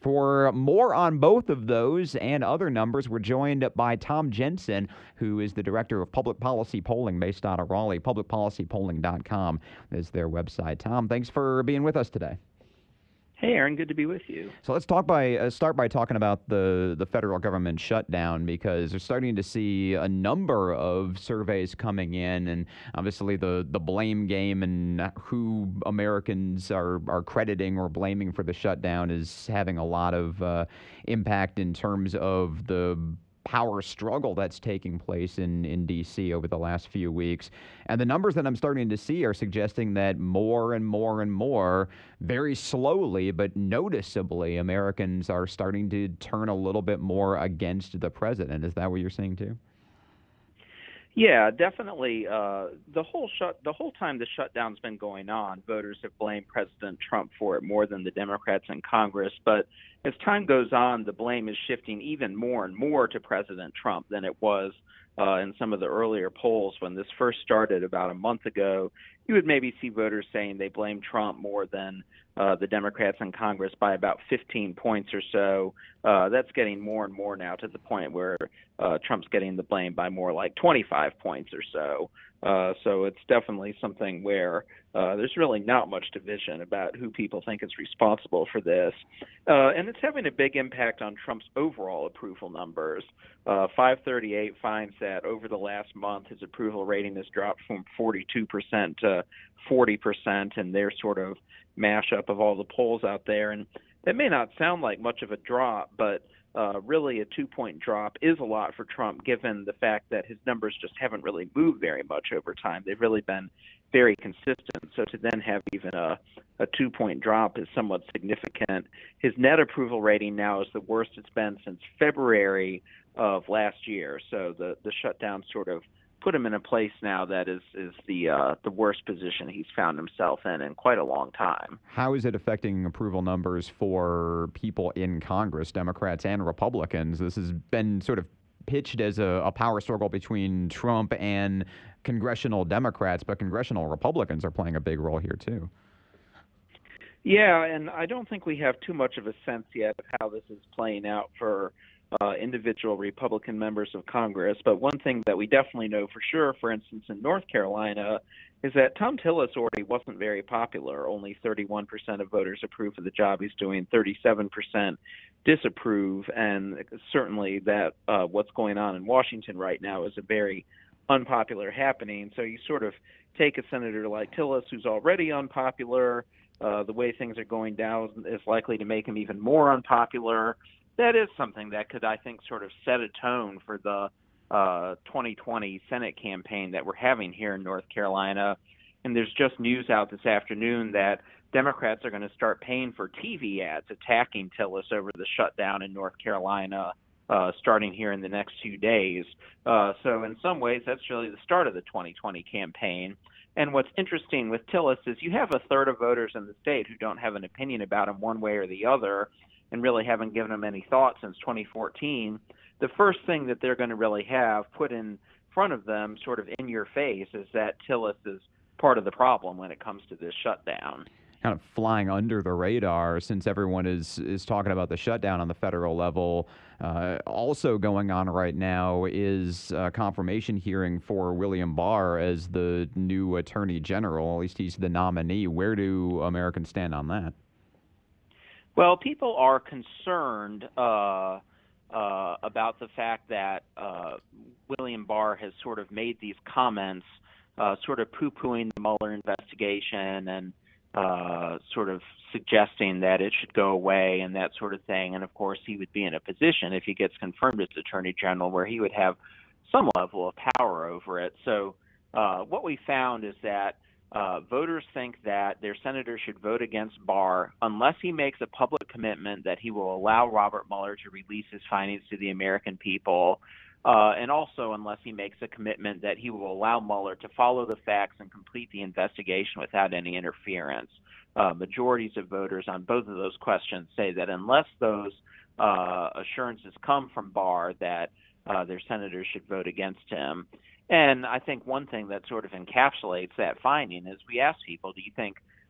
For more on both of those and other numbers, we're joined by Tom Jensen, who is the director of public policy polling based out of Raleigh. Publicpolicypolling.com is their website. Tom, thanks for being with us today. Hey, Aaron, good to be with you. So let's start by talking about the federal government shutdown, because we're starting to see a number of surveys coming in, and obviously the blame game and who Americans are crediting or blaming for the shutdown is having a lot of impact in terms of the power struggle that's taking place in D.C. over the last few weeks. And the numbers that I'm starting to see are suggesting that more and more and more, very slowly but noticeably, Americans are starting to turn a little bit more against the president. Is that what you're seeing too? Yeah, definitely. The whole time the shutdown's been going on, voters have blamed President Trump for it more than the Democrats in Congress. But as time goes on, the blame is shifting even more and more to President Trump than it was in some of the earlier polls. When this first started about a month ago, you would maybe see voters saying they blame Trump more than the Democrats in Congress by about 15 points or so. That's getting more and more now to the point where Trump's getting the blame by more like 25 points or so. So it's definitely something where there's really not much division about who people think is responsible for this. And it's having a big impact on Trump's overall approval numbers. 538 finds that over the last month, his approval rating has dropped from 42% to 40%, and their sort of mashup of all the polls out there. And that may not sound like much of a drop, but really a 2-point drop is a lot for Trump, given the fact that his numbers just haven't really moved very much over time. They've really been very consistent. So to then have even a 2-point drop is somewhat significant. His net approval rating now is the worst it's been since February of last year. So the shutdown sort of put him in a place now that is the worst position he's found himself in quite a long time. How is it affecting approval numbers for people in Congress, Democrats and Republicans? This has been sort of pitched as a power struggle between Trump and congressional Democrats, but congressional Republicans are playing a big role here too. Yeah, and I don't think we have too much of a sense yet of how this is playing out for individual Republican members of Congress. But one thing that we definitely know for sure, for instance, in North Carolina, is that Thom Tillis already wasn't very popular. Only 31% of voters approve of the job he's doing, 37% disapprove, and certainly that what's going on in Washington right now is a very unpopular happening. So you sort of take a senator like Tillis, who's already unpopular. The way things are going down is likely to make him even more unpopular. That is something that could, I think, sort of set a tone for the 2020 Senate campaign that we're having here in North Carolina. And there's just news out this afternoon that Democrats are going to start paying for TV ads attacking Tillis over the shutdown in North Carolina, starting here in the next few days. So in some ways, that's really the start of the 2020 campaign. And what's interesting with Tillis is you have a third of voters in the state who don't have an opinion about him one way or the other, and really haven't given him any thought since 2014. The first thing that they're going to really have put in front of them, sort of in your face, is that Tillis is part of the problem when it comes to this shutdown. Kind of flying under the radar, since everyone is talking about the shutdown on the federal level. Also going on right now is a confirmation hearing for William Barr as the new Attorney General. At least he's the nominee. Where do Americans stand on that? Well, people are concerned about the fact that William Barr has sort of made these comments, sort of poo-pooing the Mueller investigation and sort of suggesting that it should go away and that sort of thing. And, of course, he would be in a position, if he gets confirmed as Attorney General, where he would have some level of power over it. So what we found is that voters think that their senator should vote against Barr unless he makes a public commitment that he will allow Robert Mueller to release his findings to the American people, and also unless he makes a commitment that he will allow Mueller to follow the facts and complete the investigation without any interference. Majorities of voters on both of those questions say that unless those assurances come from Barr, that their senators should vote against him. And I think one thing that sort of encapsulates that finding is we asked people, do you think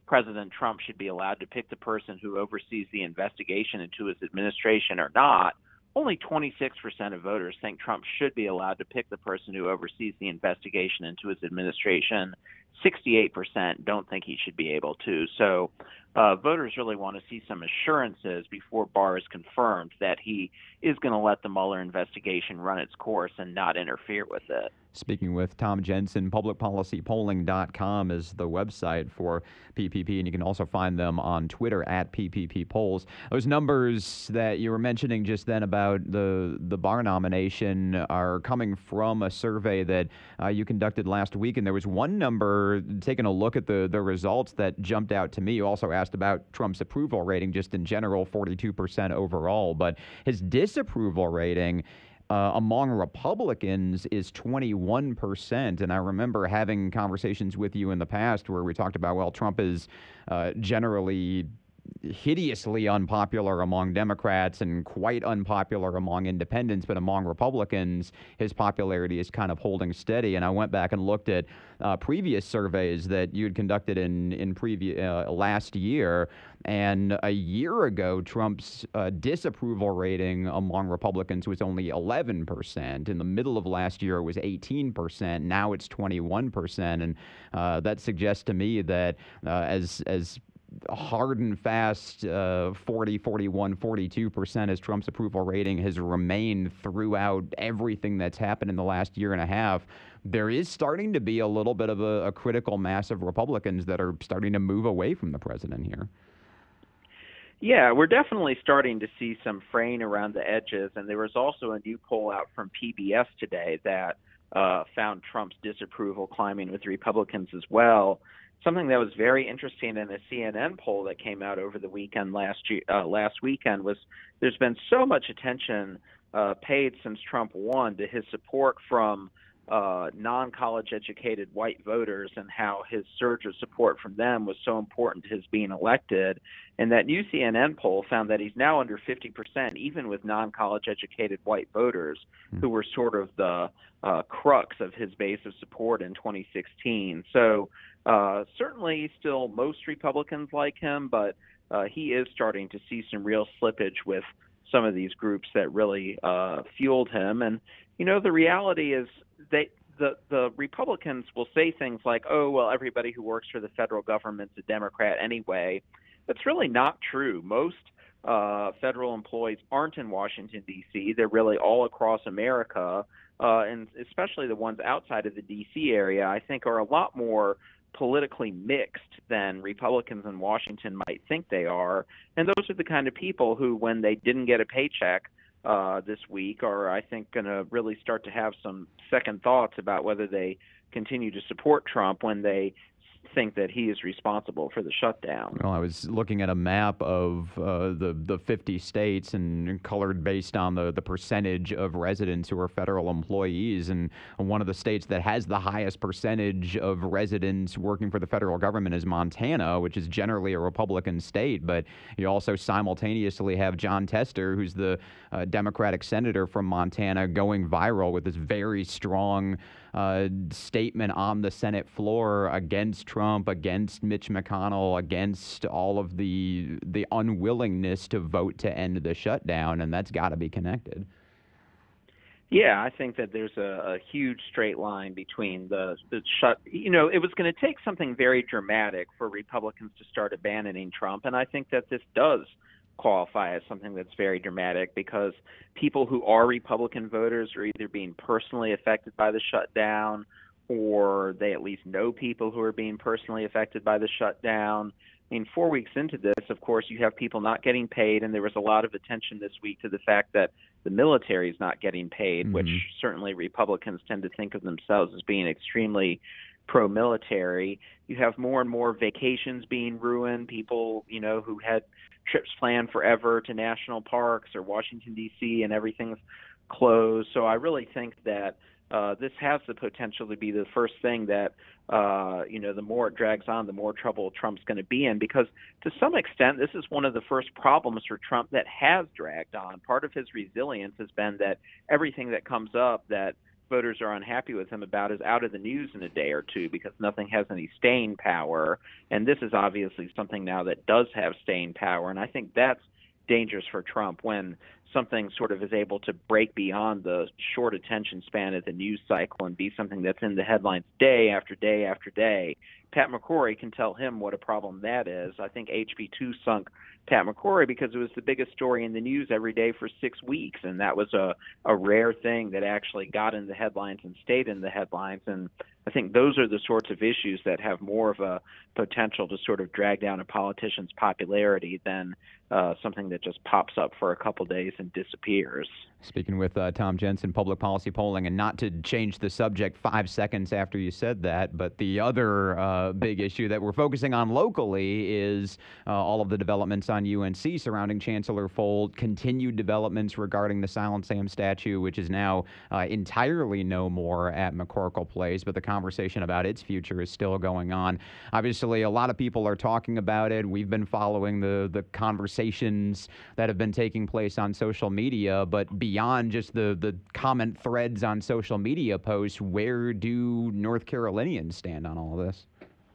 President Trump should be allowed to pick the person who oversees the investigation into his administration or not, only 26% of voters think Trump should be allowed to pick the person who oversees the investigation into his administration. 68% don't think he should be able to. So voters really want to see some assurances before Barr is confirmed that he is going to let the Mueller investigation run its course and not interfere with it. Speaking with Tom Jensen, publicpolicypolling.com is the website for PPP, and you can also find them on Twitter at PPP Polls. Those numbers that you were mentioning just then about the Barr nomination are coming from a survey that you conducted last week, and there was one number, taking a look at the results, that jumped out to me. You also asked about Trump's approval rating just in general, 42% overall, but his disapproval rating among Republicans is 21%. And I remember having conversations with you in the past where we talked about, well, Trump is generally hideously unpopular among Democrats and quite unpopular among independents, but among Republicans, his popularity is kind of holding steady. And I went back and looked at previous surveys that you'd conducted in last year, and a year ago, Trump's disapproval rating among Republicans was only 11%. In the middle of last year, it was 18%. Now it's 21%, and that suggests to me that as hard and fast 40, 41, 42% as Trump's approval rating has remained throughout everything that's happened in the last year and a half, there is starting to be a little bit of a critical mass of Republicans that are starting to move away from the president here. Yeah, we're definitely starting to see some fraying around the edges, and there was also a new poll out from PBS today that found Trump's disapproval climbing with Republicans as well. Something that was very interesting in a CNN poll that came out over the weekend last weekend was there's been so much attention paid since Trump won to his support from non-college educated white voters and how his surge of support from them was so important to his being elected. And that new CNN poll found that he's now under 50%, even with non-college educated white voters who were sort of the crux of his base of support in 2016. So certainly still most Republicans like him, but he is starting to see some real slippage with some of these groups that really fueled him. And, you know, the reality is the Republicans will say things like, oh, well, everybody who works for the federal government's a Democrat anyway. That's really not true. Most federal employees aren't in Washington, D.C. They're really all across America, and especially the ones outside of the D.C. area, I think, are a lot more politically mixed than Republicans in Washington might think they are. And those are the kind of people who, when they didn't get a paycheck this week, are, I think, going to really start to have some second thoughts about whether they continue to support Trump when they think that he is responsible for the shutdown. Well, I was looking at a map of the 50 states and colored based on the percentage of residents who are federal employees. And one of the states that has the highest percentage of residents working for the federal government is Montana, which is generally a Republican state. But you also simultaneously have Jon Tester, who's the Democratic senator from Montana, going viral with this very strong statement on the Senate floor against Trump, against Mitch McConnell, against all of the unwillingness to vote to end the shutdown, and that's got to be connected. Yeah, I think that there's a huge straight line between the shut. You know, it was going to take something very dramatic for Republicans to start abandoning Trump, and I think that this does qualify as something that's very dramatic, because people who are Republican voters are either being personally affected by the shutdown, or they at least know people who are being personally affected by the shutdown. I mean, 4 weeks into this, of course, you have people not getting paid, and there was a lot of attention this week to the fact that the military is not getting paid, which certainly Republicans tend to think of themselves as being extremely pro-military. You have more and more vacations being ruined. People, you know, who had trips planned forever to national parks or Washington, D.C., and everything's closed. So I really think that this has the potential to be the first thing that, you know, the more it drags on, the more trouble Trump's going to be in, because to some extent, this is one of the first problems for Trump that has dragged on. Part of his resilience has been that everything that comes up that voters are unhappy with him about is out of the news in a day or two because nothing has any staying power. And this is obviously something now that does have staying power. And I think that's dangerous for Trump when something sort of is able to break beyond the short attention span of the news cycle and be something that's in the headlines day after day after day. Pat McCrory can tell him what a problem that is. I think HB2 sunk Pat McCrory because it was the biggest story in the news every day for 6 weeks, and that was a rare thing that actually got in the headlines and stayed in the headlines. And I think those are the sorts of issues that have more of a potential to sort of drag down a politician's popularity than something that just pops up for a couple days and disappears. Speaking with Tom Jensen, Public Policy Polling, and not to change the subject 5 seconds after you said that, but the other big issue that we're focusing on locally is all of the developments on UNC surrounding Chancellor Folt, continued developments regarding the Silent Sam statue, which is now entirely no more at McCorkle Place, but the conversation about its future is still going on. Obviously, a lot of people are talking about it. We've been following the conversations that have been taking place on social media, but beyond just the comment threads on social media posts, where do North Carolinians stand on all of this?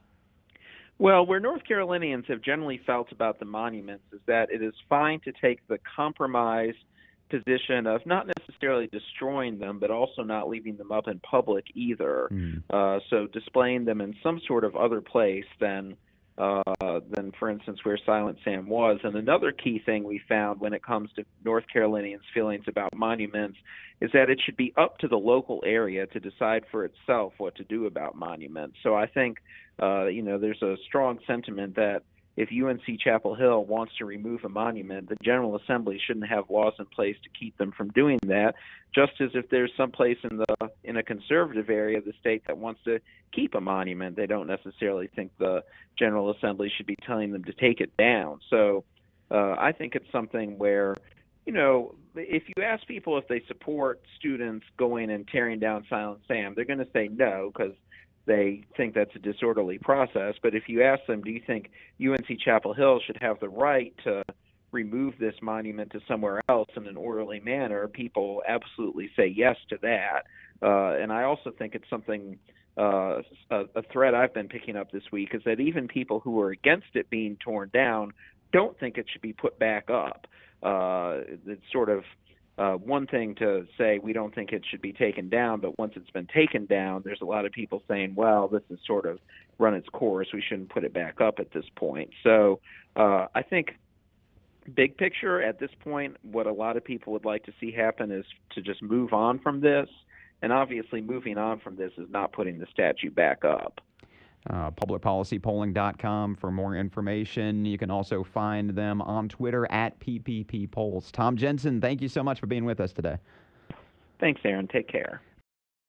Well, where North Carolinians have generally felt about the monuments is that it is fine to take the compromise position of not necessarily destroying them, but also not leaving them up in public either. So displaying them in some sort of other place than, for instance, where Silent Sam was. And another key thing we found when it comes to North Carolinians' feelings about monuments is that it should be up to the local area to decide for itself what to do about monuments. So I think, there's a strong sentiment that if UNC Chapel Hill wants to remove a monument, the General Assembly shouldn't have laws in place to keep them from doing that, just as if there's some place in a conservative area of the state that wants to keep a monument, they don't necessarily think the General Assembly should be telling them to take it down. So I think it's something where, if you ask people if they support students going and tearing down Silent Sam, they're going to say no because they think that's a disorderly process. But if you ask them, do you think UNC Chapel Hill should have the right to remove this monument to somewhere else in an orderly manner, people absolutely say yes to that. And I also think it's something, a thread I've been picking up this week is that even people who are against it being torn down don't think it should be put back up. It's sort of one thing to say we don't think it should be taken down, but once it's been taken down, there's a lot of people saying, well, this has sort of run its course. We shouldn't put it back up at this point. So I think big picture at this point, what a lot of people would like to see happen is to just move on from this. And obviously moving on from this is not putting the statue back up. Publicpolicypolling.com for more information. You can also find them on Twitter at PPP Polls. Tom Jensen, thank you so much for being with us today. Thanks, Aaron. Take care.